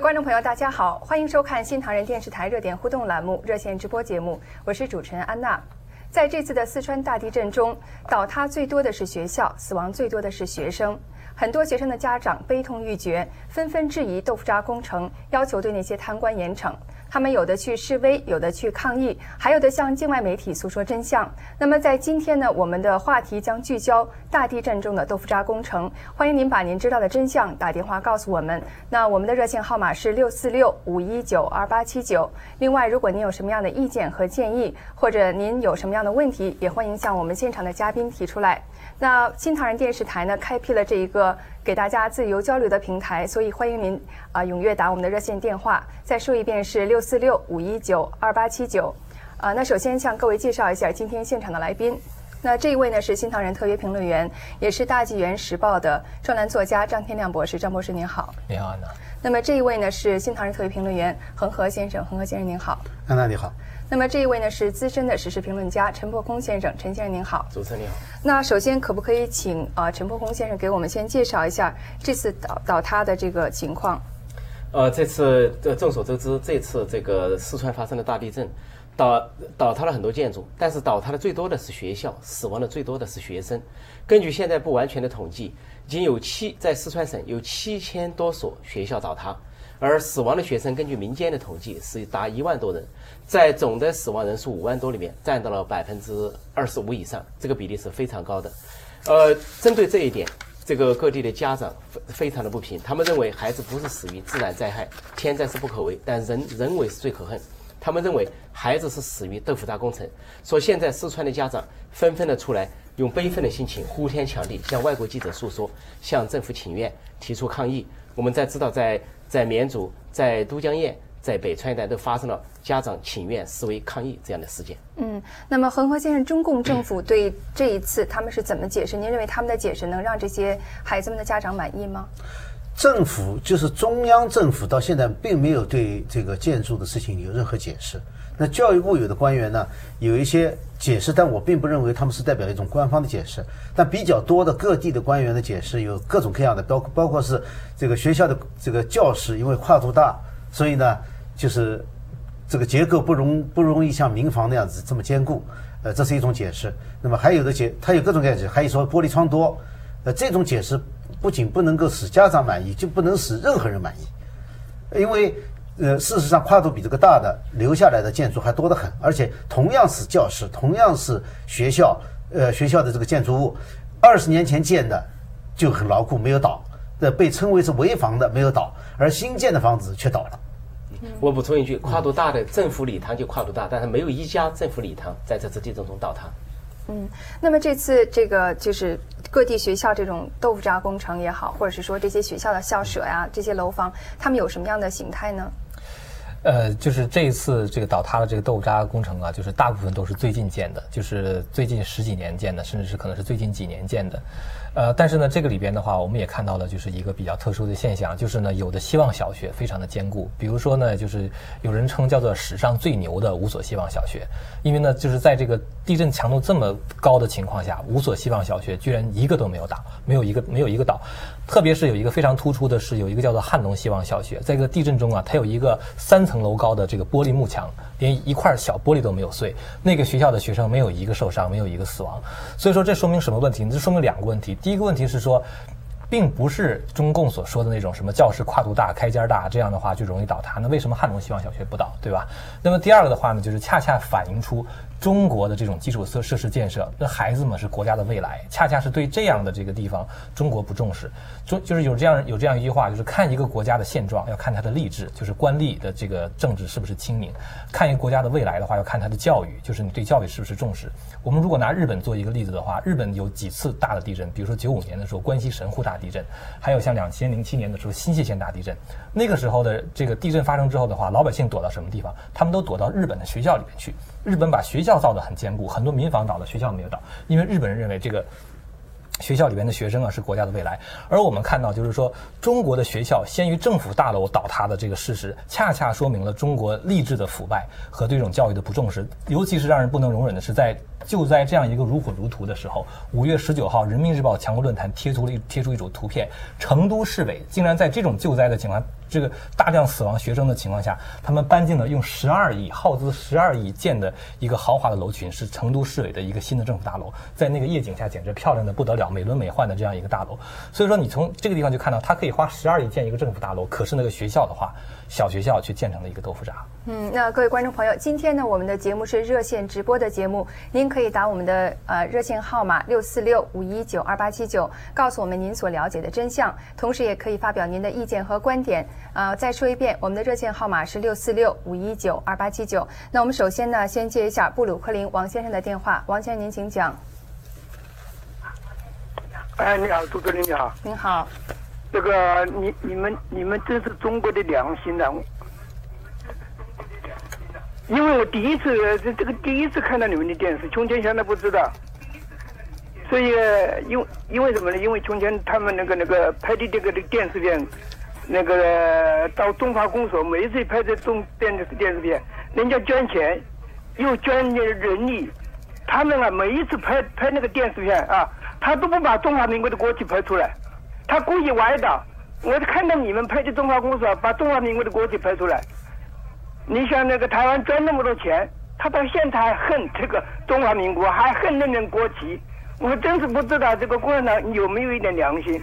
观众朋友，大家好，欢迎收看新唐人电视台热点互动栏目热线直播节目，我是主持人安娜。在这次的四川大地震中，倒塌最多的是学校，死亡最多的是学生。很多学生的家长悲痛欲绝，纷纷质疑豆腐渣工程，要求对那些贪官严惩。他们有的去示威，有的去抗议，还有的向境外媒体诉说真相。那么在今天呢，我们的话题将聚焦大地震中的豆腐渣工程。欢迎您把您知道的真相打电话告诉我们。那我们的热线号码是646-519-2879。另外，如果您有什么样的意见和建议，或者您有什么样的问题，也欢迎向我们现场的嘉宾提出来。那新唐人电视台呢，开辟了这一个给大家自由交流的平台，所以欢迎您踊跃打我们的热线电话。再说一遍是646-519-2879。那首先向各位介绍一下今天现场的来宾。那这一位呢是新唐人特约评论员，也是大纪元时报的专栏作家张天亮博士。张博士您好。 你好，安娜。 那么这一位呢是新唐人特约评论员恒河先生。恒河先生您好。 安娜你好。 那么这一位呢是资深的时事评论家陈破空先生。陈先生您好。 主持人你好。 那首先可不可以请陈破空先生给我们先介绍一下这次倒塌的这个情况？ 这次众所周知，这次这个四川发生的大地震，倒塌了很多建筑，但是倒塌的最多的是学校，死亡的最多的是学生。根据现在不完全的统计，已经在四川省有7000多所学校倒塌，而死亡的学生根据民间的统计是达1万多人，在总的死亡人数5万多里面占到了25%以上，这个比例是非常高的。针对这一点，这个各地的家长非常的不平，他们认为孩子不是死于自然灾害，天灾是不可为，但人为是最可恨。他们认为孩子是死于豆腐渣工程，说现在四川的家长纷纷的出来用悲愤的心情呼天抢地向外国记者诉说，向政府请愿，提出抗议。我们知道在绵竹、在都江堰、在北川一带都发生了家长请愿、示威、抗议这样的事件。 那么恒河先生，中共政府对这一次他们是怎么解释？您认为他们的解释能让这些孩子们的家长满意吗？ 政府就是中央政府到现在并没有对这个建筑的事情有任何解释。那教育部有的官员呢有一些解释，但我并不认为他们是代表一种官方的解释。但比较多的各地的官员的解释有各种各样的，包括是这个学校的这个教室因为跨度大，所以呢就是这个结构不容易像民房那样子这么坚固，这是一种解释。那么还有的它有各种解释，还有说玻璃窗多，这种解释不仅不能够使家长满意，就不能使任何人满意。因为事实上跨度比这个大的留下来的建筑还多得很，而且同样是教室，同样是学校，学校的这个建筑物20年前建的就很牢固，没有倒，被称为是危房的没有倒，而新建的房子却倒了。 我补充一句，跨度大的政府礼堂就跨度大，但是没有一家政府礼堂在这次地震中倒塌。 那么这次这个就是各地学校这种豆腐渣工程也好，或者是说这些学校的校舍呀、这些楼房，他们有什么样的形态呢？ 就是这一次这个倒塌的这个豆腐渣工程啊，就是大部分都是最近建的，就是最近10几年建的，甚至是可能是最近几年建的。但是呢，这个里边的话，我们也看到了就是一个比较特殊的现象，就是呢，有的希望小学非常的坚固，比如说呢，就是有人称叫做史上最牛的5所希望小学，因为呢，就是在这个地震强度这么高的情况下，5所希望小学居然一个都没有倒，没有一个倒。特别是有一个非常突出的是，有一个叫做汉龙希望小学，在这个地震中啊，它有一个3层楼高的这个玻璃幕墙，连一块小玻璃都没有碎，那个学校的学生没有一个受伤，没有一个死亡。所以说这说明什么问题？这说明2个问题。第一个问题是说，并不是中共所说的那种什么教室跨度大、开间大，这样的话就容易倒塌。那为什么汉龙希望小学不倒，对吧？那么第二个的话呢，就是恰恰反映出中国的这种基础设施建设，那孩子们是国家的未来，恰恰是对这样的这个地方，中国不重视。就是有这样一句话，就是看一个国家的现状，要看它的吏治，就是官吏的这个政治是不是清明；看一个国家的未来的话，要看它的教育，就是你对教育是不是重视。我们如果拿日本做一个例子的话，日本有几次大的地震，比如说95年的时候关西神户大地震，还有像2007年的时候新泻县大地震。那个时候的这个地震发生之后的话，老百姓躲到什么地方？他们都躲到日本的学校里面去。日本把学校造得很坚固，很多民房倒了，学校没有倒，因为日本人认为这个学校里边的学生啊是国家的未来。而我们看到就是说，中国的学校先于政府大楼倒塌的这个事实，恰恰说明了中国吏治的腐败和对这种教育的不重视。尤其是让人不能容忍的是，在救灾这样一个如火如荼的时候，5月19号，人民日报强国论坛贴出一组图片，成都市委竟然在这种救灾的情况，这个大量死亡学生的情况下，他们搬进了用12亿耗资12亿建的一个豪华的楼群，是成都市委的一个新的政府大楼，在那个夜景下简直漂亮的不得了，美轮美奂的这样一个大楼。所以说你从这个地方就看到，它可以花12亿建一个政府大楼，可是那个学校的话，小学校却建成了一个豆腐渣。 那各位观众朋友，今天呢，我们的节目是热线直播的节目，您可以打我们的热线号码646-519-2879，告诉我们您所了解的真相，同时也可以发表您的意见和观点。再说一遍，我们的热线号码是646-519-2879。那我们首先呢，先接一下布鲁克林王先生的电话，王先生您请讲。 哎，你好，主持人你好。 您好。 这个你们真是中国的良心啊！因为我第一次看到你们的电视，从前现在不知道，所以因为什么呢？因为从前他们那个拍的这个电视片，那个到中华公所每一次拍的电视片，人家捐钱又捐人力，他们啊每一次拍那个电视片啊，他都不把中华民国的国旗拍出来，他故意歪倒。我看到你们拍的中华公所把中华民国的国旗拍出来。你像那个台湾捐那么多钱，他到现在还恨这个中华民国，还恨那面国旗，我真是不知道这个共产党有没有一点良心。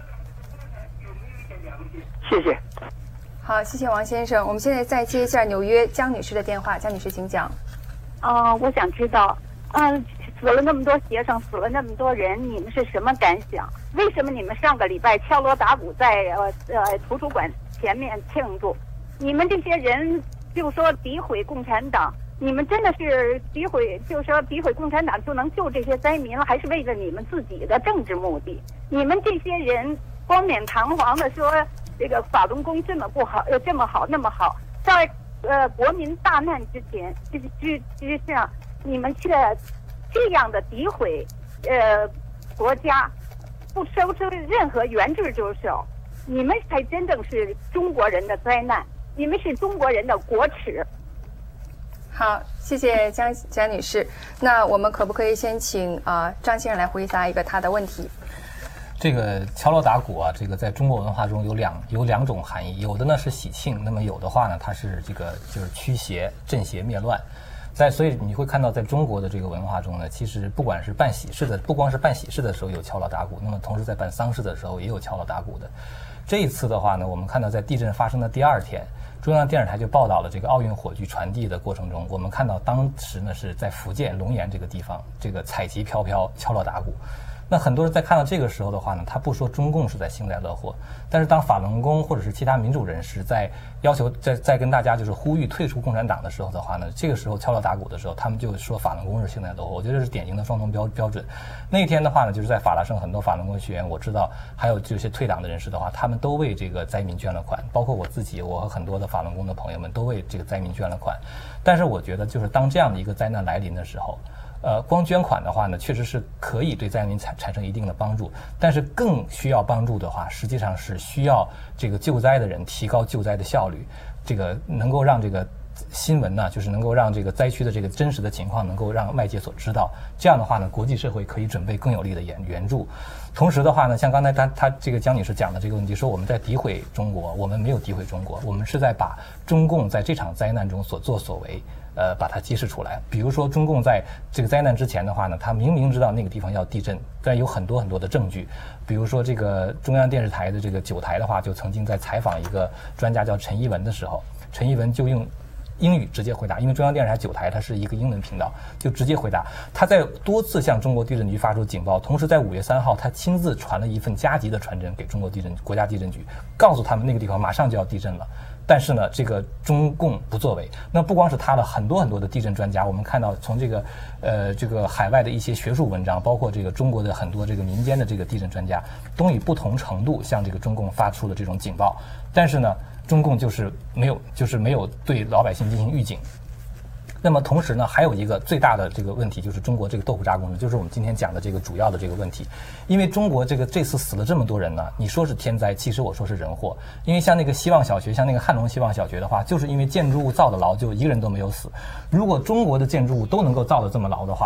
谢谢。 好，谢谢王先生。我们现在再接一下纽约江女士的电话，江女士请讲。 我想知道，死了那么多学生，死了那么多人，你们是什么感想？为什么你们上个礼拜敲锣打鼓在图书馆前面庆祝？你们这些人就说诋毁共产党，你们真的是诋毁，就说诋毁共产党就能救这些灾民了，还是为了你们自己的政治目的？你们这些人冠冕堂皇的说这个法轮功这么不好，这么好那么好，在国民大难之前之上，你们却这样的诋毁国家，不收出任何援助之手，你们才真正是中国人的灾难，你们是中国人的国耻。 好，谢谢江女士。那我们可不可以先请张先生来回答一个他的问题？ 这个敲锣打鼓啊，这个在中国文化中有两种含义，有的呢是喜庆，那么有的话呢，它是这个就是驱邪、镇邪、灭乱。所以你会看到，在中国的这个文化中呢，其实不光是办喜事的时候有敲锣打鼓，那么同时在办丧事的时候也有敲锣打鼓的。这一次的话呢，我们看到在地震发生的第2天，中央电视台就报道了这个奥运火炬传递的过程中，我们看到当时呢是在福建龙岩这个地方，这个彩旗飘飘，敲锣打鼓。那很多人在看到这个时候的话呢，他不说中共是在幸灾乐祸，但是当法轮功或者是其他民主人士在要求在跟大家就是呼吁退出共产党的时候的话呢，这个时候敲锣打鼓的时候，他们就说法轮功是幸灾乐祸。我觉得这是典型的双重标准。那一天的话呢，就是在法拉盛很多法轮功学员，我知道还有这些退党的人士的话，他们都为这个灾民捐了款，包括我自己，我和很多的法轮功的朋友们都为这个灾民捐了款。但是我觉得就是当这样的一个灾难来临的时候，光捐款的话呢，确实是可以对灾民产生一定的帮助，但是更需要帮助的话，实际上是需要这个救灾的人提高救灾的效率，这个能够让这个新闻呢，就是能够让这个灾区的这个真实的情况能够让外界所知道。这样的话呢，国际社会可以准备更有力的援助。同时的话呢，像刚才他这个江女士讲的这个问题，说我们在诋毁中国，我们没有诋毁中国，我们是在把中共在这场灾难中所作所为把它揭示出来。比如说中共在这个灾难之前的话呢，他明明知道那个地方要地震，但有很多的证据。比如说这个中央电视台的这个9台的话，就曾经在采访一个专家叫陈一文的时候，陈一文就用英语直接回答，因为中央电视台9台它是一个英文频道，就直接回答。他在多次向中国地震局发出警报，同时在5月3号，他亲自传了一份加急的传真给中国国家地震局，告诉他们那个地方马上就要地震了。但是呢，这个中共不作为。那不光是他的很多的地震专家，我们看到从这个海外的一些学术文章，包括这个中国的很多这个民间的这个地震专家，都以不同程度向这个中共发出了这种警报。但是呢，中共就是没有对老百姓进行预警。那么同时呢，还有一个最大的这个问题，就是中国这个豆腐渣工程，就是我们今天讲的这个主要的这个问题。因为中国这次死了这么多人呢，你说是天灾，其实我说是人祸。因为像那个希望小学，像那个汉龙希望小学的话，就是因为建筑物造的牢，就一个人都没有死。如果中国的建筑物都能够造得这么牢的话，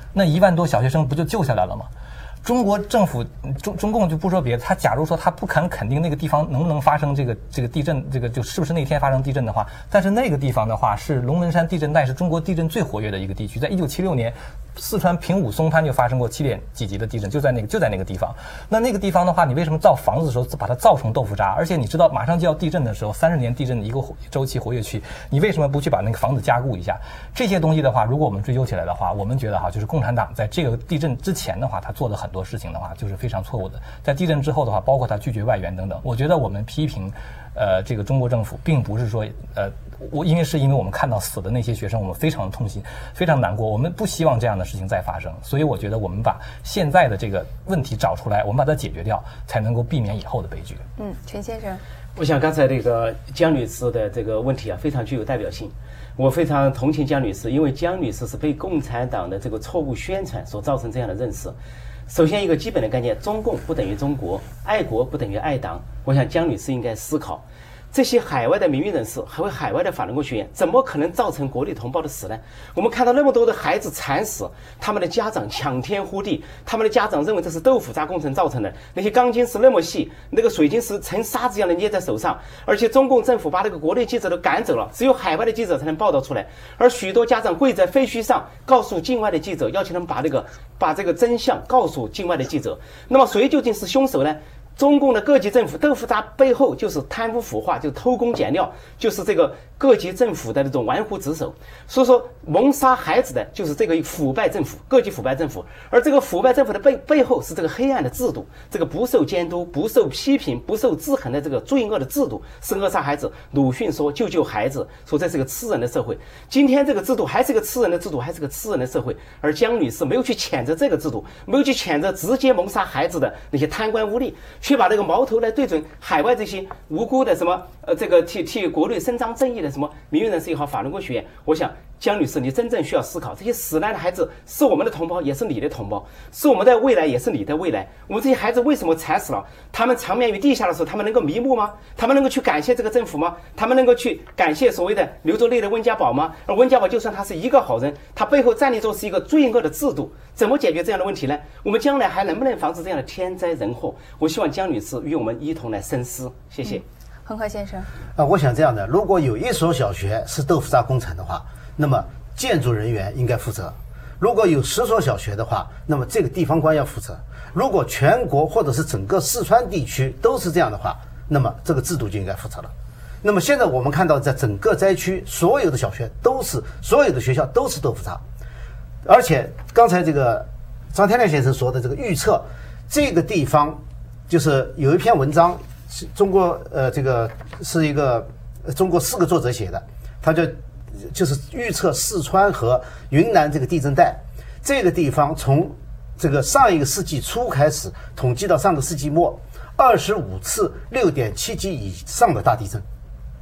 那1万多小学生不就救下来了吗？中国政府中共就不说别的，他假如说他不敢肯定那个地方能不能发生这个地震，这个就是不是那天发生地震的话，但是那个地方的话是龙门山地震带，是中国地震最活跃的一个地区，在1976年。四川平武松滩就发生过7点几级的地震，就在那个地方。那个地方的话，你为什么造房子的时候把它造成豆腐渣？而且你知道马上就要地震的时候，30年地震的一个周期活跃区，你为什么不去把那个房子加固一下？这些东西的话，如果我们追究起来的话，我们觉得就是共产党在这个地震之前的话，他做的很多事情的话，就是非常错误的。在地震之后的话，包括他拒绝外援等等，我觉得我们批评。这个中国政府并不是说，因为我们看到死的那些学生，我们非常痛心，非常难过，我们不希望这样的事情再发生，所以我觉得我们把现在的这个问题找出来，我们把它解决掉，才能够避免以后的悲剧。 陈先生， 我想刚才这个江女士的这个问题非常具有代表性，我非常同情江女士，因为江女士是被共产党的这个错误宣传所造成这样的认识。首先，一个基本的概念，中共不等于中国，爱国不等于爱党。我想江女士应该思考，这些海外的名誉人士，还有海外的法轮功学员，怎么可能造成国内同胞的死呢？我们看到那么多的孩子惨死，他们的家长抢天呼地，他们的家长认为这是豆腐渣工程造成的，那些钢筋是那么细，那个水晶石成沙子一样的捏在手上，而且中共政府把那个国内记者都赶走了，只有海外的记者才能报道出来，而许多家长跪在废墟上，告诉境外的记者，要求他们把这个真相告诉境外的记者。那么谁究竟是凶手呢？中共的各级政府豆腐渣背后就是贪污腐化，就是偷工减料，就是这个各级政府的那种玩忽职守。所以说谋杀孩子的就是这个腐败政府，各级腐败政府。而这个腐败政府的背后是这个黑暗的制度，这个不受监督、不受批评、不受制衡的这个罪恶的制度，是扼杀孩子。鲁迅说救孩子，说这是个吃人的社会。今天这个制度还是个吃人的制度，还是个吃人的社会。而江女士没有去谴责这个制度，没有去谴责直接谋杀孩子的那些贪官污吏，却把这个矛头来对准海外这些无辜的什么这个替国内伸张正义的什么名誉人士也好，法轮功学员。我想江女士，你真正需要思考，这些死难的孩子是我们的同胞，也是你的同胞，是我们的未来，也是你的未来。我们这些孩子为什么惨死了？他们长眠于地下的时候，他们能够瞑目吗？他们能够去感谢这个政府吗？他们能够去感谢所谓的流着泪的温家宝吗？而温家宝就算他是一个好人，他背后站立着是一个罪恶的制度，怎么解决这样的问题呢？我们将来还能不能防止这样的天灾人祸？我希望江女士与我们一同来深思。谢谢。 恒河先生， 我想这样的，如果有一所小学是豆腐渣工程的话，那么建筑人员应该负责；如果有10所小学的话，那么这个地方官要负责；如果全国或者是整个四川地区都是这样的话，那么这个制度就应该负责了。那么现在我们看到，在整个灾区，所有的小学都是，所有的学校都是豆腐渣，而且刚才这个张天亮先生说的这个预测，这个地方就是有一篇文章，中国这个是一个中国4个作者写的，他就是预测四川和云南这个地震带，这个地方从这个上一个世纪初开始统计到上个世纪末，25次6.7级以上的大地震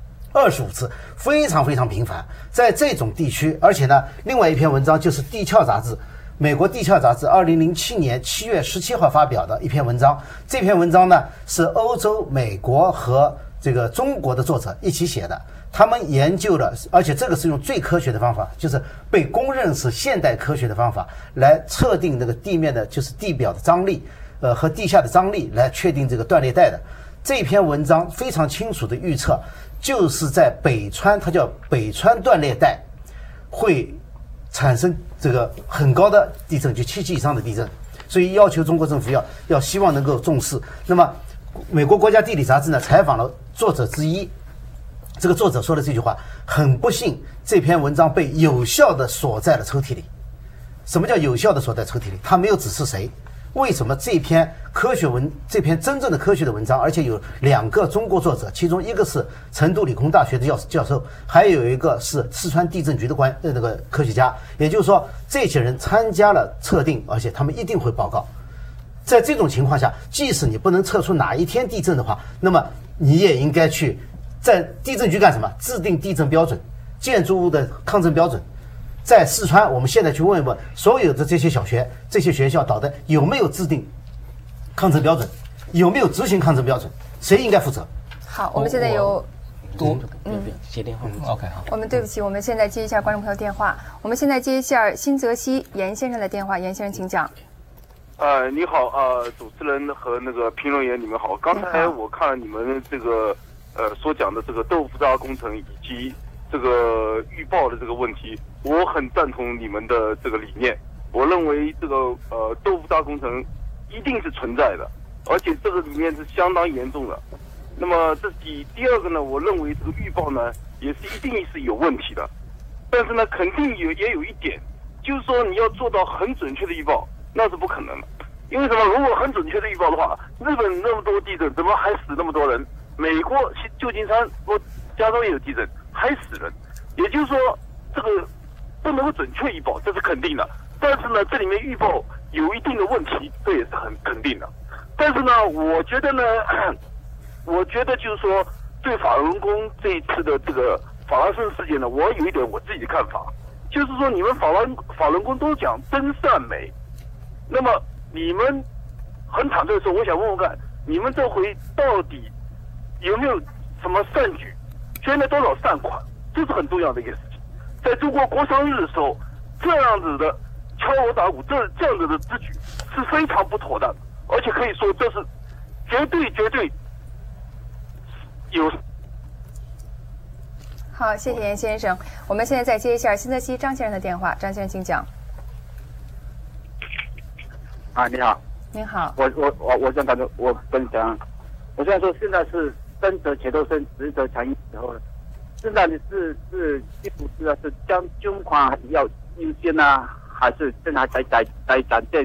，25次，非常非常频繁。在这种地区，而且呢，另外一篇文章就是《地壳》杂志，美国《地壳》杂志2007年7月17号发表的一篇文章。这篇文章呢是欧洲、美国和这个中国的作者一起写的。他们研究了，而且这个是用最科学的方法，就是被公认是现代科学的方法来测定这个地面的，就是地表的张力，和地下的张力来确定这个断裂带的。这篇文章非常清楚的预测，就是在北川，它叫北川断裂带，会产生这个很高的地震，就7级以上的地震。所以要求中国政府要希望能够重视。那么，美国国家地理杂志呢采访了作者之一。这个作者说的这句话，很不幸，这篇文章被有效的锁在了抽屉里。什么叫有效的锁在抽屉里？他没有指示谁。为什么这篇真正的科学的文章，而且有2个中国作者，其中一个是成都理工大学的教授，还有一个是四川地震局的那个科学家。也就是说，这些人参加了测定，而且他们一定会报告。在这种情况下，即使你不能测出哪一天地震的话，那么你也应该去在地震局干什么？制定地震标准，建筑物的抗震标准。在四川，我们现在去问一问所有的这些小学、这些学校导弹有没有制定抗震标准，有没有执行抗震标准，谁应该负责？ 好，我们现在有多。 接电话。 OK， 好。 我们对不起，我们现在接一下观众朋友电话。我们现在接一下新泽西严先生的电话，严先生请讲。 你好，主持人和那个评论员，你们好。刚才我看了你们这个所讲的这个豆腐渣工程以及这个预报的这个问题，我很赞同你们的这个理念。我认为这个豆腐渣工程一定是存在的，而且这个里面是相当严重的。那么这第二个呢，我认为这个预报呢也是一定是有问题的，但是呢肯定也有一点，就是说你要做到很准确的预报，那是不可能的。因为什么？如果很准确的预报的话，日本那么多地震，怎么还死那么多人？美国旧金山、加州也有地震，还死人。也就是说，这个不能够准确预报，这是肯定的。但是呢，这里面预报有一定的问题，这也是很肯定的。但是呢，我觉得就是说，对法轮功这一次的这个法拉盛事件呢，我有一点我自己的看法，就是说你们法轮功都讲真善美，那么你们很坦率的说，我想问问看，你们这回到底有没有什么善举，捐了多少善款，这是很重要的一个事情。在中国国殇日的时候，这样子的敲锣打鼓，这样子的之举是非常不妥当的，而且可以说这是绝对有。 好，谢谢严先生。我们现在再接一下新泽西张先生的电话，张先生请讲。 你好。 您好。 我想谈的，我跟你讲，我现在说现在是生则且斗生，死则强硬时候了。现在你是将捐款要优先呢，还是现在在展现？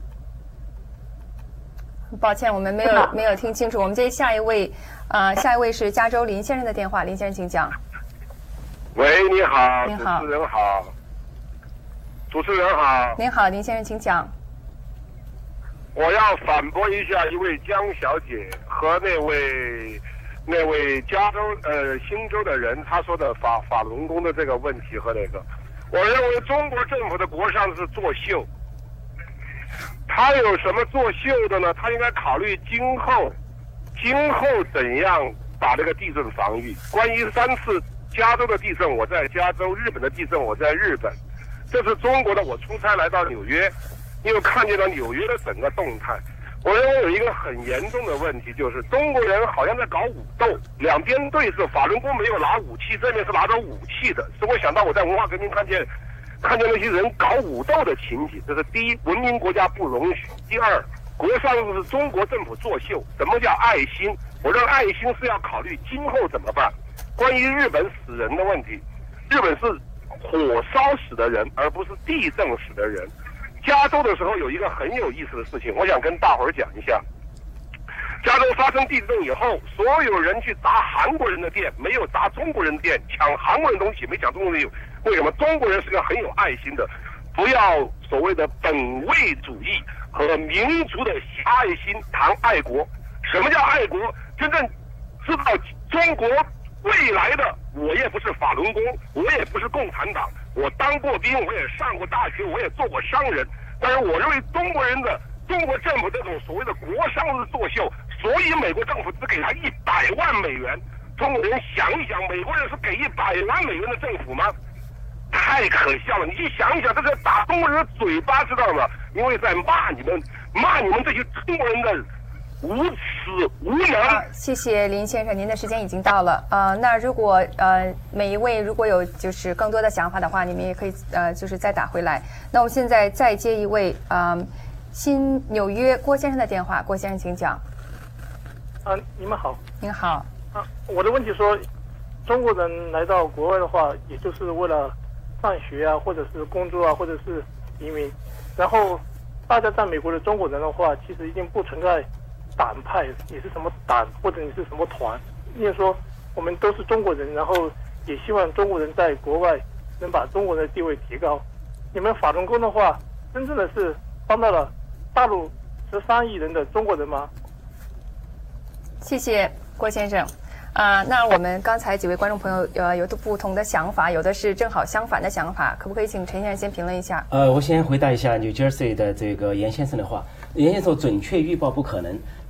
抱歉，我们没有听清楚。我们接下一位，下一位是加州林先生的电话，林先生请讲。 喂，你好， 您好， 主持人好，主持人好， 您好，林先生请讲。 我要反驳一下一位江小姐和那位加州新州的人他说的法轮功的这个问题和那个，我认为中国政府的国殇是作秀。他有什么作秀的呢？他应该考虑今后怎样把这个地震防御。关于3次加州的地震，我在加州；日本的地震，我在日本。这是中国的，我出差来到纽约，又看见了纽约的整个动态。我认为有一个很严重的问题，就是中国人好像在搞武斗，两边对峙，法轮功没有拿武器，这边是拿着武器的。使我想到我在文化革命看见那些人搞武斗的情景，这是第一，文明国家不容许；第二，国殇是中国政府作秀。什么叫爱心？我认为爱心是要考虑今后怎么办。关于日本死人的问题，日本是火烧死的人，而不是地震死的人。加州的时候有一个很有意思的事情，我想跟大伙儿讲一下。加州发生地震以后，所有人去砸韩国人的店，没有砸中国人的店，抢韩国人东西，没抢中国人。为什么？中国人是个很有爱心的，不要所谓的本位主义和民族的狭隘心谈爱国。什么叫爱国？真正知道中国未来的，我也不是法轮功，我也不是共产党，我当过兵，我也上过大学，我也做过商人。但是我认为中国政府这种所谓的国殇是作秀，所以美国政府只给他100万美元。中国人想一想，美国人是给100万美元的政府吗？太可笑了！你去想一想，这是打中国人的嘴巴，知道吗？因为在骂你们这些中国人的无耻无能。 谢谢林先生，您的时间已经到了。那如果每一位如果有就是更多的想法的话，你们也可以就是再打回来。那我们现在再接一位新纽约郭先生的电话，郭先生请讲。 你们好。 您好。 我的问题说，中国人来到国外的话，也就是为了上学啊，或者是工作啊，或者是移民。然后大家在美国的中国人的话，其实已经不存在党派，你是什么党或者你是什么团，因为说我们都是中国人，然后也希望中国人在国外能把中国人的地位提高。你们法轮功的话，真正的是帮到了大陆13亿人的中国人吗？ 谢谢郭先生。那我们刚才几位观众朋友有不同的想法，有的是正好相反的想法，可不可以请陈先生先评论一下？ 我先回答一下 New Jersey 的这个严先生的话。严先生说准确预报不可能，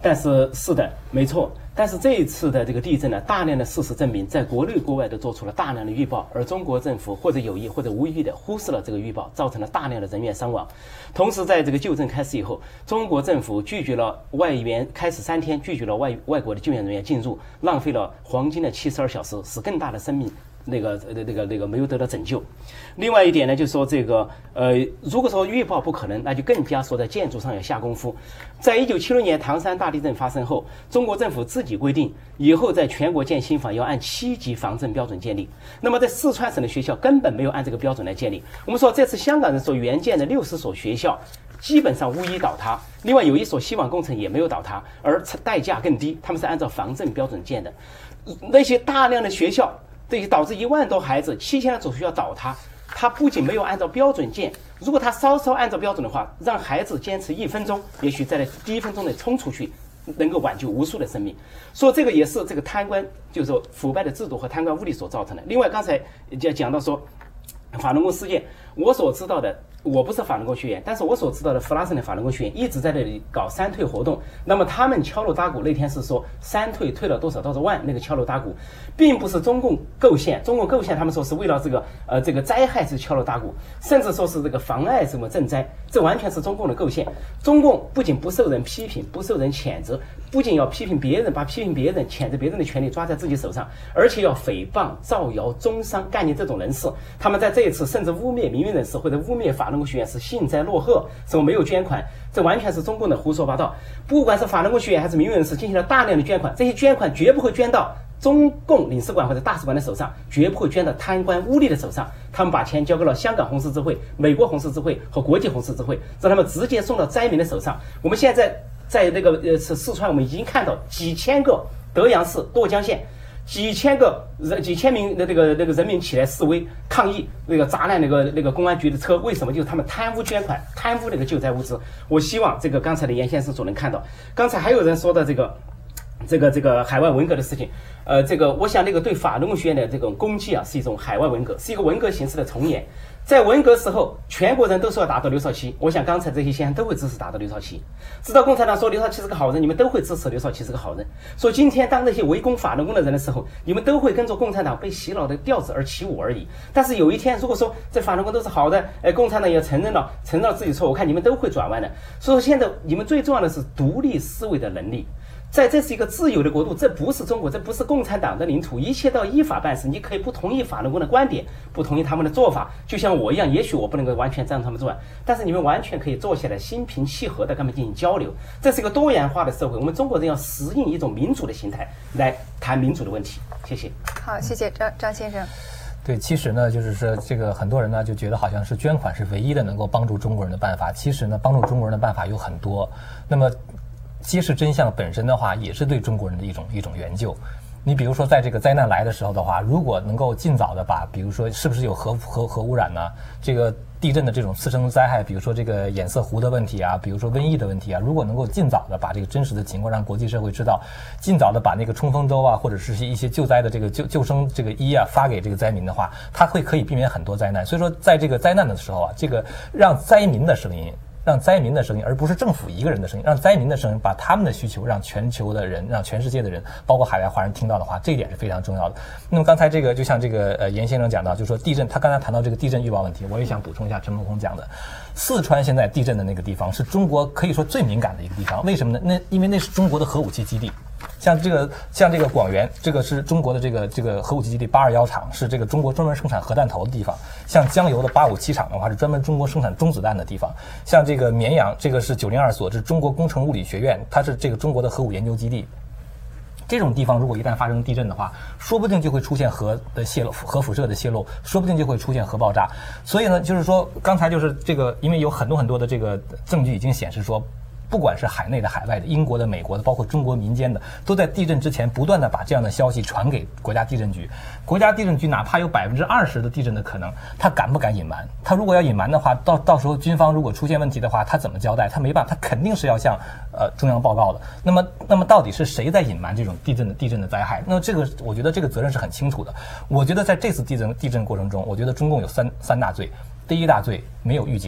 但是是的，没错。但是这一次的这个地震呢，大量的事实证明，在国内国外都做出了大量的预报，而中国政府或者有意或者无意的忽视了这个预报，造成了大量的人员伤亡。同时，在这个救证开始以后，中国政府拒绝了外援，开始3天拒绝了外国的救援人员进入，浪费了黄金的72小时，使更大的生命那个没有得到拯救。另外一点呢，就是说这个如果说预报不可能，那就更加说在建筑上要下功夫。在1976年唐山大地震发生后，中国政府自己规定，以后在全国建新房要按7级防震标准建立。那么在四川省的学校根本没有按这个标准来建立。我们说这次香港人所援建的60所学校，基本上无一倒塌。另外有一所希望工程也没有倒塌，而代价更低，他们是按照防震标准建的。那些大量的学校，这导致1万多孩子7000所学校倒塌，他不仅没有按照标准建，如果他稍稍按照标准的话，让孩子坚持1分钟，也许在第1分钟内冲出去，能够挽救无数的生命。所以这个也是这个贪官，就是说腐败的制度和贪官污吏所造成的。另外刚才讲到说法轮功事件，我所知道的，我不是法轮功学员，但是我所知道的弗拉森的法轮功学员一直在那里搞三退活动。那么他们敲锣打鼓那天是说三退退了多少万，那个敲锣打鼓并不是中共构陷，中共构陷他们说是为了这个灾害是敲锣打鼓，甚至说是这个妨碍什么赈灾，这完全是中共的构陷。中共不仅不受人批评，不受人谴责，不仅要批评别人，把批评别人、谴责别人的权利抓在自己手上，而且要诽谤、造谣、中伤干尽这种人士。他们在这一次甚至污蔑民运人士或者污蔑法轮功学员是幸灾乐祸，什么没有捐款，这完全是中共的胡说八道。不管是法轮功学员还是民运人士进行了大量的捐款，这些捐款绝不会捐到中共领事馆或者大使馆的手上，绝不会捐到贪官污吏的手上。他们把钱交给了香港红十字会、美国红十字会和国际红十字会，让他们直接送到灾民的手上。我们现在在那个四川，我们已经看到几千个德阳市、剁江县几千名的那个人民起来示威抗议，那个砸烂那个公安局的车。为什么？就是他们贪污捐款，贪污那个救灾物资。我希望这个刚才的严先生所能看到。刚才还有人说的这个海外文革的事情，我想那个对法轮功学院的这种攻击啊，是一种海外文革，是一个文革形式的重演。在文革时候，全国人都说要打倒刘少奇，我想刚才这些先生都会支持打倒刘少奇。直到共产党说刘少奇是个好人，你们都会支持刘少奇是个好人。说今天当那些围攻法轮功的人的时候，你们都会跟着共产党被洗脑的调子而起舞而已。但是有一天，如果说这法轮功都是好的，共产党也承认了自己错，我看你们都会转弯的。所以说现在你们最重要的是独立思维的能力。这是一个自由的国度，这不是中国，这不是共产党的领土，一切都要依法办事。你可以不同意法轮功的观点，不同意他们的做法，就像我一样，也许我不能够完全赞同他们做，但是你们完全可以坐下来心平气和的跟他们进行交流。这是一个多元化的社会，我们中国人要适应一种民主的形态来谈民主的问题。谢谢。 好，谢谢张先生。 对，其实呢，就是说这个很多人呢就觉得好像是捐款是唯一的能够帮助中国人的办法。其实呢，帮助中国人的办法有很多。那么揭示真相本身的话，也是对中国人的一种援救。你比如说，在这个灾难来的时候的话，如果能够尽早的把，比如说是不是有核污染呢？这个地震的这种次生灾害，比如说这个堰塞湖的问题啊，比如说瘟疫的问题啊，如果能够尽早的把这个真实的情况让国际社会知道，尽早的把那个冲锋舟啊，或者是一些救灾的这个救生这个衣啊发给这个灾民的话，它可以避免很多灾难。所以说，在这个灾难的时候啊，这个让灾民的声音，而不是政府一个人的声音，让灾民的声音，把他们的需求让全球的人，让全世界的人，包括海外华人听到的话，这一点是非常重要的。那么刚才这个就像这个严先生讲到，就是说地震，他刚才谈到这个地震预报问题，我也想补充一下陈梦红讲的，四川现在地震的那个地方是中国可以说最敏感的一个地方，为什么呢？因为那是中国的核武器基地。像这个广元，这个是中国的这个核武器基地821厂，是这个中国专门生产核弹头的地方。像江油的857厂的话，是专门中国生产中子弹的地方。像这个绵阳，这个是902所，这是中国工程物理学院，它是这个中国的核武研究基地。这种地方如果一旦发生地震的话，说不定就会出现核辐射的泄漏，说不定就会出现核爆炸。所以呢，就是说刚才就是这个，因为有很多的这个证据已经显示说，不管是海内的、海外的、英国的、美国的，包括中国民间的，都在地震之前不断的把这样的消息传给国家地震局。国家地震局哪怕有20%的地震的可能，他敢不敢隐瞒？他如果要隐瞒的话，到时候军方如果出现问题的话，他怎么交代？他没办法，他肯定是要向中央报告的。那么到底是谁在隐瞒这种地震的灾害？那这个我觉得这个责任是很清楚的。我觉得在这次地震过程中，我觉得中共有三大罪。第一大罪没有预警。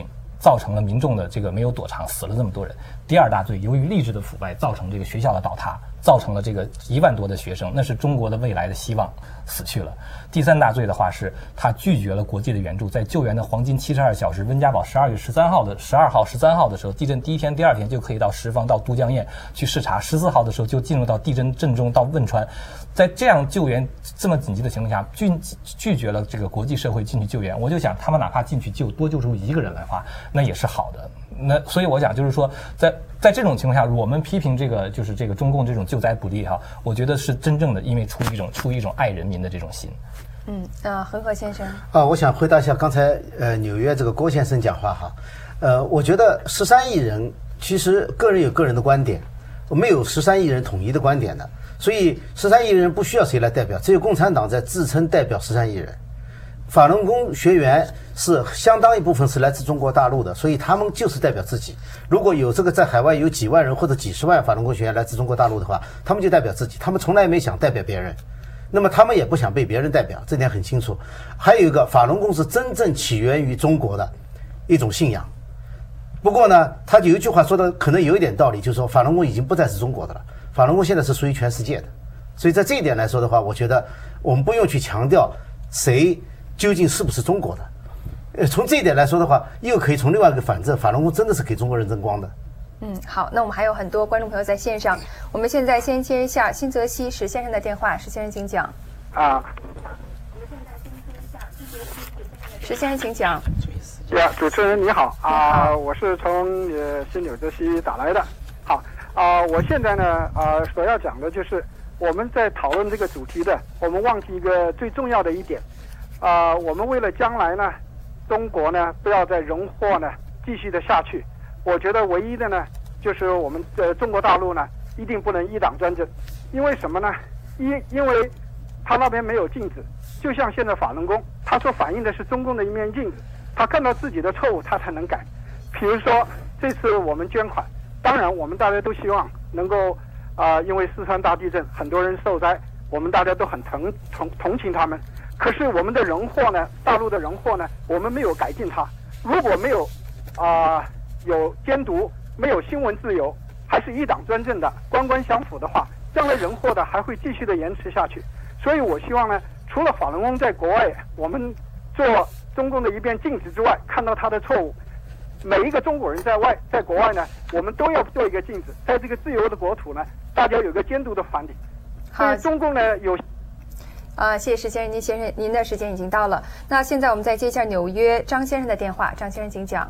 造成了民众的这个没有躲藏，死了这么多人。第二大罪，由于吏治的腐败，造成这个学校的倒塌，造成了这个1万多的学生，那是中国的未来的希望死去了。第三大罪的话是，他拒绝了国际的援助，在救援的黄金72小时，温家宝12月13号、13号的时候，地震第一天、第二天就可以到什邡、到都江堰去视察，14号的时候就进入到地震震中到汶川，在这样救援这么紧急的情况下，拒绝了这个国际社会进去救援。我就想，他们哪怕进去多救出1个人来的话，那也是好的。那所以我想就是说，在这种情况下，我们批评这个就是这个中共这种救灾不力哈，我觉得是真正的因为出于一种爱人民的这种心。 恒河先生我想回答一下刚才纽约这个郭先生讲话哈，我觉得13亿人其实个人有个人的观点，没有13亿人统一的观点的，所以13亿人不需要谁来代表，只有共产党在自称代表13亿人。法轮功学员是相当一部分是来自中国大陆的，所以他们就是代表自己。如果有这个在海外有几万人或者几十万法轮功学员来自中国大陆的话，他们就代表自己，他们从来没想代表别人，那么他们也不想被别人代表，这点很清楚。还有一个，法轮功是真正起源于中国的一种信仰。不过呢，他有一句话说的可能有一点道理，就是说法轮功已经不再是中国的了，法轮功现在是属于全世界的。所以在这一点来说的话，我觉得我们不用去强调谁究竟是不是中国的。从这一点来说的话，又可以从另外一个反证，法轮功真的是给中国人争光的。 好，那我们还有很多观众朋友在线上，我们现在先接一下新泽西石先生的电话，石先生请讲。石先生请讲。 主持人你好我是从新纽泽西打来的。好我现在呢所要讲的就是我们在讨论这个主题的，我们忘记一个最重要的一点我们为了将来呢，中国呢不要再荣获呢继续的下去，我觉得唯一的呢就是我们中国大陆呢一定不能一党专政。因为什么呢？因为他那边没有镜子，就像现在法轮功，他所反映的是中共的一面镜子，他看到自己的错误他才能改。比如说这次我们捐款，当然我们大家都希望能够因为四川大地震很多人受灾，我们大家都很同情他们。可是我们的人祸呢，大陆的人祸呢，我们没有改进它。如果没有有监督，没有新闻自由，还是一党专政的官官相辅的话，将来人祸的还会继续的延迟下去。所以我希望呢，除了法轮功在国外我们做中共的一面镜子之外，看到他的错误，每一个中国人在国外呢，我们都要做一个镜子，在这个自由的国土呢，大家有个监督的团体。 好， 中共呢有谢谢石先生，您的时间已经到了。那现在我们再接一下纽约张先生的电话，张先生请讲。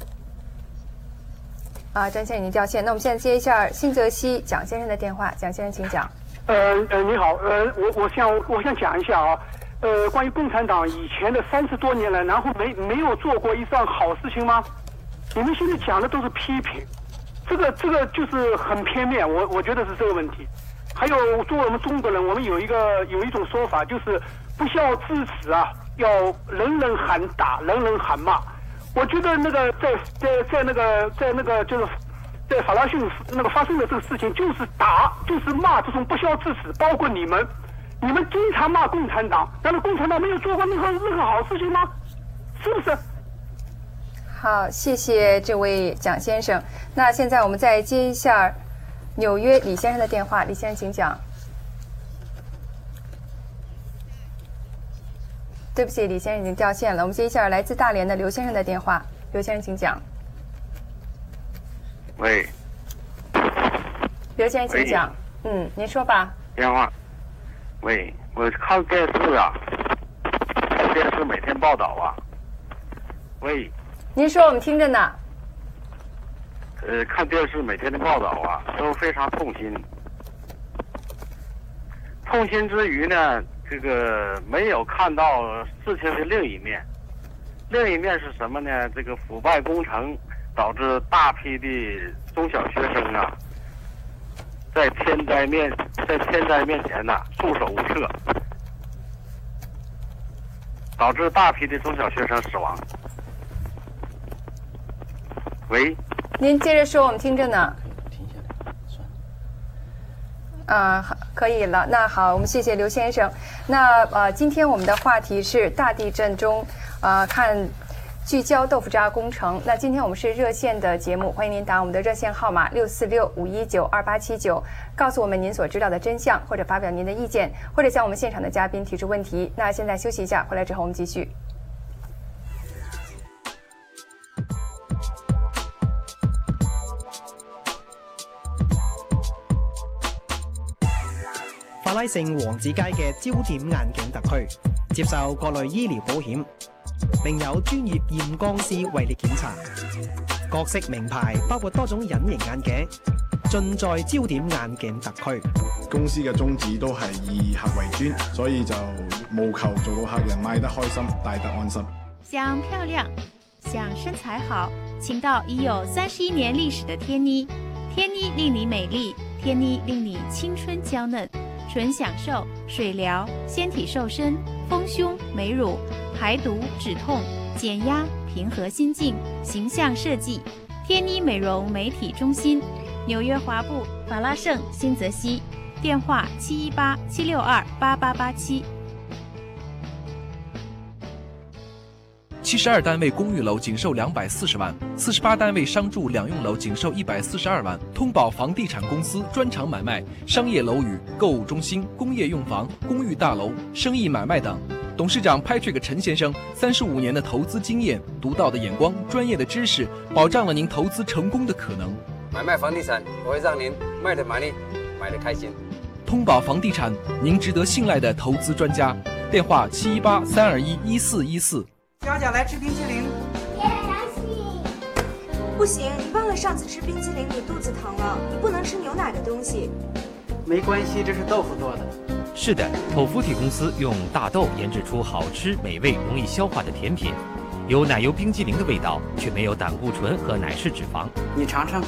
张先生已经掉线，那我们现在接一下新泽西蒋先生的电话，蒋先生请讲。 你好，我想讲一下关于共产党以前的30多年来，然后没有做过一桩好事情吗？你们现在讲的都是批评，这个就是很片面，我觉得是这个问题。还有作为我们中国人，我们有一种说法，就是不孝至死要人人喊打，人人喊骂。我觉得那个在那个就是在法拉逊那个发生的这个事情，就是打就是骂这种不孝至死，包括你们经常骂共产党，难道共产党没有做过任何好事情吗？是不是？ 好，谢谢这位蒋先生。那现在我们再接一下纽约李先生的电话，李先生请讲。对不起，李先生已经掉线了。我们接一下来自大连的刘先生的电话，刘先生请讲。 喂， 刘先生请讲。您说吧。 电话。喂，我看电视看电视每天报道喂。 您说，我们听着呢。 看电视每天的报道都非常痛心。痛心之余呢，这个没有看到事情的另一面。另一面是什么呢？这个腐败工程导致大批的中小学生在天灾面前束手无策，导致大批的中小学生死亡。喂。 您接着说，我们听着呢。可以了。那好，我们谢谢刘先生。那今天我们的话题是大地震中看聚焦豆腐渣工程。那今天我们是热线的节目，欢迎您打我们的热线号码646-519-2879，告诉我们您所知道的真相，或者发表您的意见，或者向我们现场的嘉宾提出问题。那现在休息一下，回来之后我们继续。 法拉盛王子街嘅焦點眼鏡特區，接受各類醫療保險，並有專業驗光師為你檢查。各式名牌包括多種隱形眼鏡，盡在焦點眼鏡特區。 公司嘅宗旨都係以客為尊，所以就務求做到客人買得開心，戴得安心。 想漂亮，想身材好，請到已有31年歷史的天妮。天妮令你美麗，天妮令你青春嬌嫩。纯享受水疗、纤体瘦身、丰胸美乳、排毒止痛、减压平和心境、形象设计。天妮美容美体中心，纽约华埠法拉盛新泽西，电话718-762-8887。 72单位公寓楼仅售240万，48单位商住两用楼仅售142万。通宝房地产公司专长买卖商业楼宇、购物中心、工业用房、公寓大楼、生意买卖等。董事长 Patrick 陈先生35年的投资经验、独到的眼光、专业的知识，保障了您投资成功的可能。 买卖房地产，我会让您卖得满意，买得开心。 通宝房地产，您值得信赖的投资专家。电话718-321-1414。 娇娇来吃冰淇淋。 不行，你忘了上次吃冰淇淋你肚子疼了，你不能吃牛奶的东西。 没关系，这是豆腐做的。 是的，口服体公司用大豆研制出好吃、美味、容易消化的甜品，有奶油冰激凌的味道，却没有胆固醇和奶式脂肪。 你尝尝。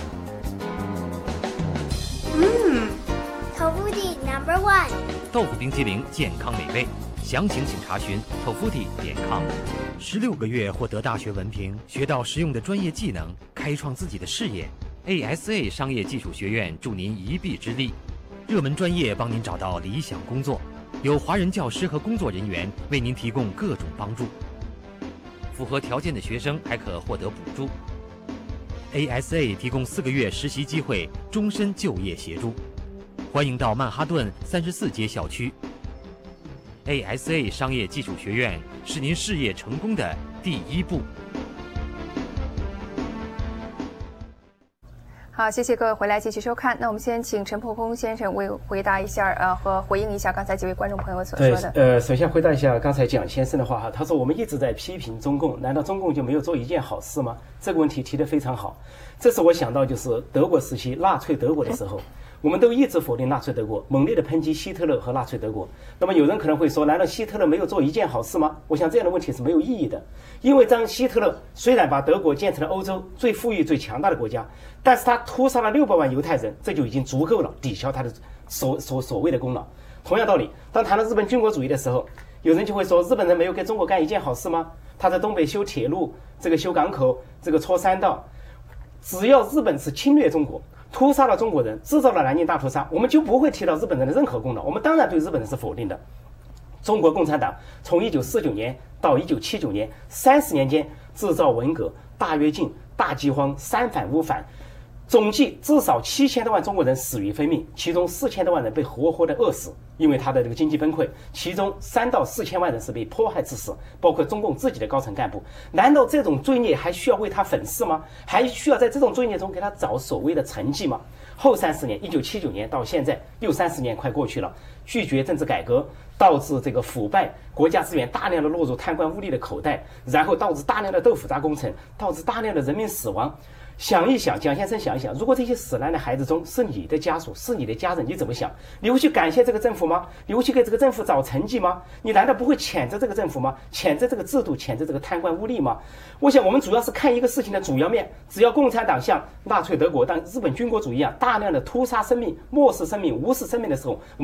口服体 No.1， 豆腐冰激凌健康美味。详情请查询tofuti.com。16个月获得大学文凭，学到实用的专业技能，开创自己的事业。ASA 商业技术学院助您一臂之力，热门专业帮您找到理想工作，有华人教师和工作人员为您提供各种帮助。符合条件的学生还可获得补助。ASA 提供4个月实习机会，终身就业协助。欢迎到曼哈顿34街校区。ASA 商业技术学院是您事业成功的第一步。 好，谢谢各位回来继续收看。那我们先请陈破空先生为回答一下和回应一下刚才几位观众朋友所说的。首先回答一下刚才蒋先生的话哈，他说我们一直在批评中共，难道中共就没有做一件好事吗？这个问题提得非常好。这是我想到就是德国时期纳粹德国的时候。我们都一直否定纳粹德国，猛烈地抨击希特勒和纳粹德国。那么有人可能会说，难道希特勒没有做一件好事吗？我想这样的问题是没有意义的，因为当希特勒虽然把德国建成了欧洲最富裕、最强大的国家，但是他屠杀了600万犹太人，这就已经足够了抵消他的所谓的功劳。同样道理，当谈到日本军国主义的时候，有人就会说，日本人没有给中国干一件好事吗？他在东北修铁路，这个修港口，这个戳山道，只要日本是侵略中国，屠杀了中国人，制造了南京大屠杀，我们就不会提到日本人的任何功劳。我们当然对日本人是否定的。中国共产党从1949年到1979年30年间，制造文革、大跃进、大饥荒、三反五反，总计至少7000多万中国人死于非命，其中4000多万人被活活的饿死，因为他的这个经济崩溃，其中3到4千万人是被迫害致死，包括中共自己的高层干部。难道这种罪孽还需要为他粉饰吗？还需要在这种罪孽中给他找所谓的成绩吗？后30年，1979年到现在又30年快过去了，拒绝政治改革，导致这个腐败，国家资源大量的落入贪官污吏的口袋，然后导致大量的豆腐渣工程，导致大量的人民死亡。想一想，蒋先生想一想，如果这些死难的孩子中是你的家属，是你的家人，你怎么想？你会去感谢这个政府吗？你会去给这个政府找成绩吗？你难道不会谴责这个政府吗？谴责这个制度，谴责这个贪官污吏吗？我想我们主要是看一个事情的主要面，只要共产党像纳粹德国、当日本军国主义一样大量的屠杀生命、漠视生命、无视生命的时候，我们对他就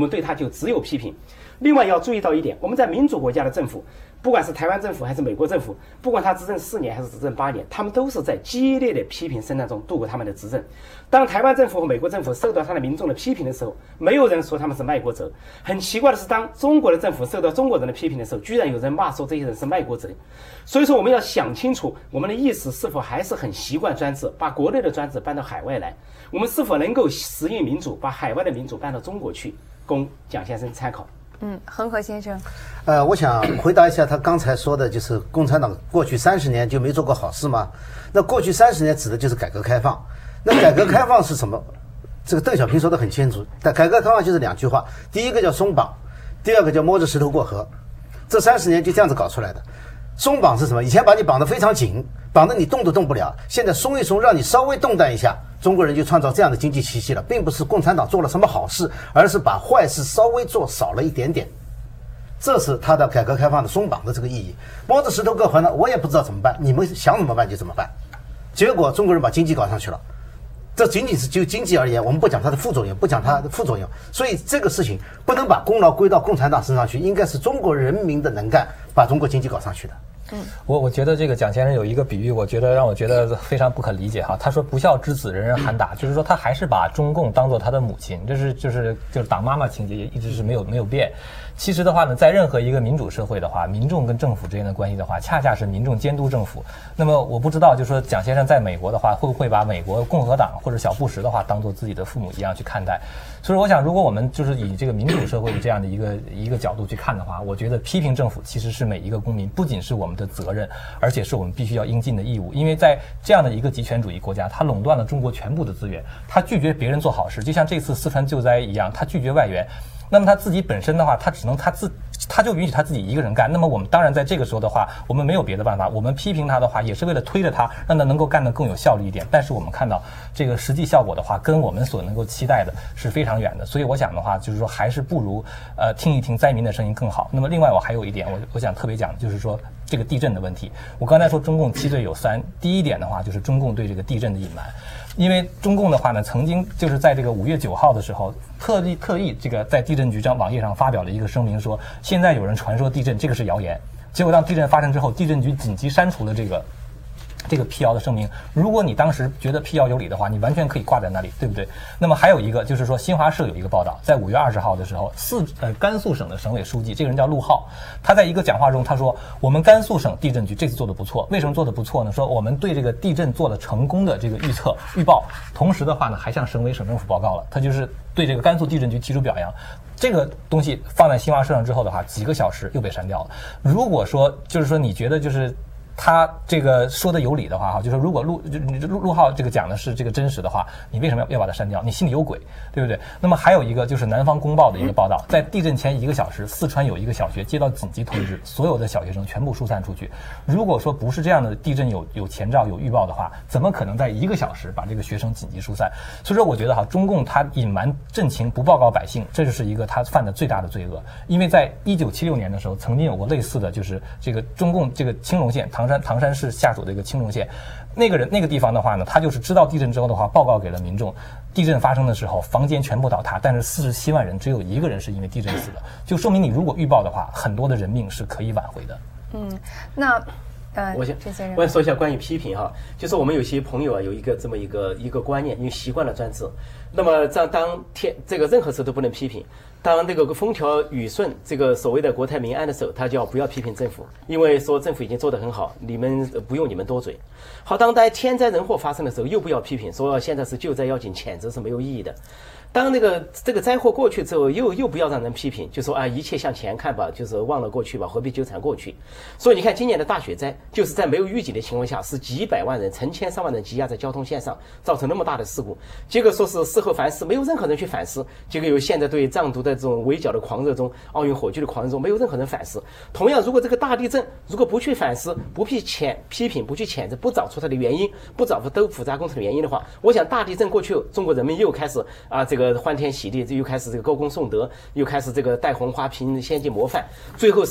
只有批评。另外要注意到一点，我们在民主国家的政府，不管是台湾政府还是美国政府，不管他执政4年还是执政8年，他们都是在激烈的批评声浪中度过他们的执政。当台湾政府和美国政府受到他的民众的批评的时候，没有人说他们是卖国贼。很奇怪的是，当中国的政府受到中国人的批评的时候，居然有人骂说这些人是卖国贼。所以说，我们要想清楚，我们的意识是否还是很习惯专制，把国内的专制搬到海外来？我们是否能够实现民主，把海外的民主搬到中国去，供蒋先生参考？ 恒河先生， 我想回答一下他刚才说的，就是共产党过去30年就没做过好事吗？那过去30年指的就是改革开放。那改革开放是什么？这个邓小平说得很清楚，但改革开放就是2句话，第一个叫松绑，第二个叫摸着石头过河。这30年就这样子搞出来的。松绑是什么？以前把你绑得非常紧，绑得你动都动不了，现在松一松，让你稍微动弹一下，中国人就创造这样的经济奇迹了，并不是共产党做了什么好事，而是把坏事稍微做少了一点点。这是他的改革开放的松绑的这个意义。摸着石头过河呢，我也不知道怎么办，你们想怎么办就怎么办。结果中国人把经济搞上去了，这仅仅是就经济而言，我们不讲它的副作用，不讲它的副作用，所以这个事情不能把功劳归到共产党身上去，应该是中国人民的能干把中国经济搞上去的。 我觉得这个蒋先生有一个比喻，我觉得让我觉得非常不可理解哈。他说不孝之子人人喊打，就是说他还是把中共当做他的母亲，就是党妈妈情节也一直是没有变。其实的话呢，在任何一个民主社会的话，民众跟政府之间的关系的话，恰恰是民众监督政府。那么我不知道，就是说蒋先生在美国的话，会不会把美国共和党或者小布什的话当做自己的父母一样去看待？所以我想，如果我们就是以这个民主社会的这样的一个角度去看的话，我觉得批评政府其实是每一个公民不仅是我们的责任，而且是我们必须要应尽的义务。因为在这样的一个集权主义国家，它垄断了中国全部的资源，它拒绝别人做好事，就像这次四川救灾一样，它拒绝外援。那么他自己本身的话，他只能他就允许他自己一个人干。那么我们当然在这个时候的话，我们没有别的办法，我们批评他的话，也是为了推着他，让他能够干得更有效率一点。但是我们看到这个实际效果的话，跟我们所能够期待的是非常远的。所以我想的话，就是说还是不如听一听灾民的声音更好。那么另外我还有一点，我想特别讲，就是说这个地震的问题。我刚才说中共7罪有3，第一点的话就是中共对这个地震的隐瞒。因为中共的话呢，曾经就是在这个5月9号的时候，特意这个在地震局网页上发表了一个声明，说现在有人传说地震，这个是谣言。结果当地震发生之后，地震局紧急删除了这个辟谣的声明。如果你当时觉得辟谣有理的话，你完全可以挂在那里，对不对？那么还有一个就是说，新华社有一个报道，在5月20号的时候，甘肃省的省委书记，这个人叫陆浩，他在一个讲话中他说，我们甘肃省地震局这次做得不错。为什么做得不错呢？说我们对这个地震做了成功的这个预报，同时的话呢，还向省委省政府报告了，他就是对这个甘肃地震局提出表扬。这个东西放在新华社上之后的话，几个小时又被删掉了。如果说就是说你觉得就是他这个说的有理的话哈，就是如果陆浩这个讲的是这个真实的话，你为什么要把它删掉？你心里有鬼，对不对？那么还有一个就是南方公报的一个报道，在地震前1个小时，四川有一个小学接到紧急通知，所有的小学生全部疏散出去。如果说不是这样的地震有前兆有预报的话，怎么可能在1个小时把这个学生紧急疏散？所以说我觉得哈，中共他隐瞒震情不报告百姓，这就是一个他犯的最大的罪恶。因为在1976年的时候，曾经有过类似的，就是这个中共这个青龙县唐山市下属的一个青龙县，那个地方的话呢，他就是知道地震之后的话，报告给了民众。地震发生的时候，房间全部倒塌，但是47万人只有1个人是因为地震死的，就说明你如果预报的话，很多的人命是可以挽回的。 那我想说一下关于批评哈，就是我们有些朋友啊有一个这么一个观念，因为习惯了专制，那么当这个任何事都不能批评。当那个风调雨顺，这个所谓的国泰民安的时候，他就要不要批评政府，因为说政府已经做得很好，你们不用你们多嘴。好，当天灾人祸发生的时候，又不要批评，说现在是救灾要紧，谴责是没有意义的。当这个灾祸过去之后，又不要让人批评，就说啊，一切向前看吧，就是忘了过去吧，何必纠缠过去？所以你看今年的大雪灾，就是在没有预警的情况下，是几百万人、成千上万人积压在交通线上，造成那么大的事故。结果说是事后反思，没有任何人去反思。结果有现在对藏独的这种围剿的狂热中，奥运火炬的狂热中，没有任何人反思。同样，如果这个大地震，如果不去反思，不去批评，不去谴责，不找出它的原因，不找出复杂工程的原因的话，我想大地震过去，中国人民又开始这个欢天喜地，又开始这个歌功颂德，又开始这个带红花评先进模范，最后是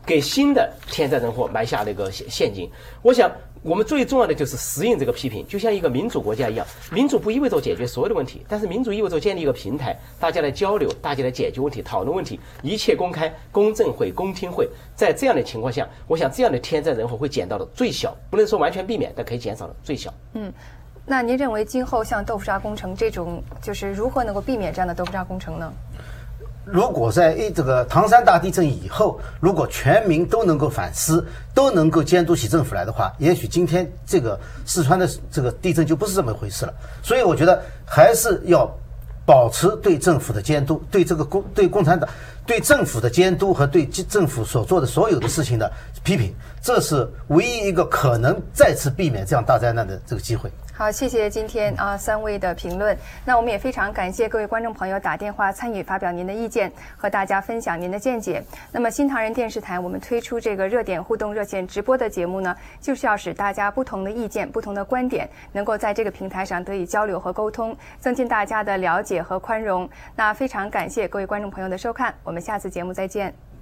给新的天灾人祸埋下那个陷阱。我想，我们最重要的就是适应这个批评，就像一个民主国家一样。民主不意味着解决所有的问题，但是民主意味着建立一个平台，大家来交流，大家来解决问题、讨论问题，一切公开、公正会、公听会。在这样的情况下，我想这样的天灾人祸会减到的最小，不能说完全避免，但可以减少的最小。 那您认为今后像豆腐渣工程这种，就是如何能够避免这样的豆腐渣工程呢？ 如果在这个唐山大地震以后，如果全民都能够反思，都能够监督起政府来的话，也许今天这个四川的这个地震就不是这么一回事了。所以我觉得还是要保持对政府的监督，对对共产党、对政府的监督和对政府所做的所有的事情的批评，这是唯一一个可能再次避免这样大灾难的这个机会。 好，谢谢今天3位的评论。那我们也非常感谢各位观众朋友打电话参与发表您的意见，和大家分享您的见解。那么新唐人电视台我们推出这个热点互动热线直播的节目呢，就是要使大家不同的意见、不同的观点能够在这个平台上得以交流和沟通，增进大家的了解和宽容。那非常感谢各位观众朋友的收看，我们下次节目再见。